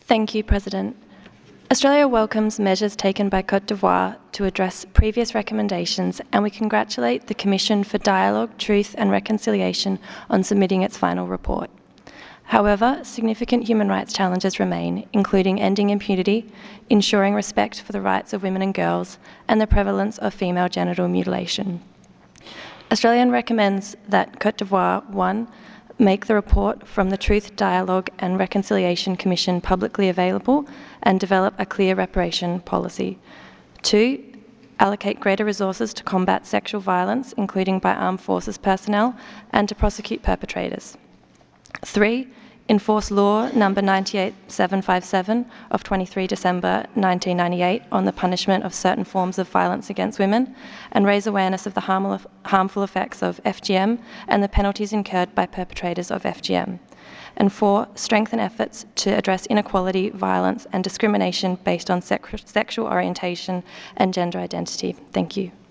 Thank you, President. Australia welcomes measures taken by Côte d'Ivoire to address previous recommendations, and we congratulate the Commission for Dialogue, Truth and Reconciliation on submitting its final report. However, significant human rights challenges remain, including ending impunity, ensuring respect for the rights of women and girls, and the prevalence of female genital mutilation. Australia recommends that Côte d'Ivoire 1. Make the report from the Truth, Dialogue and Reconciliation Commission publicly available and develop a clear reparation policy. 2. Allocate greater resources to combat sexual violence, including by armed forces personnel, and to prosecute perpetrators. 3. Enforce Law Number 98757 of 23 December 1998 on the punishment of certain forms of violence against women, and raise awareness of the harmful effects of FGM and the penalties incurred by perpetrators of FGM. And 4. Strengthen efforts to address inequality, violence and discrimination based on sexual orientation and gender identity. Thank you.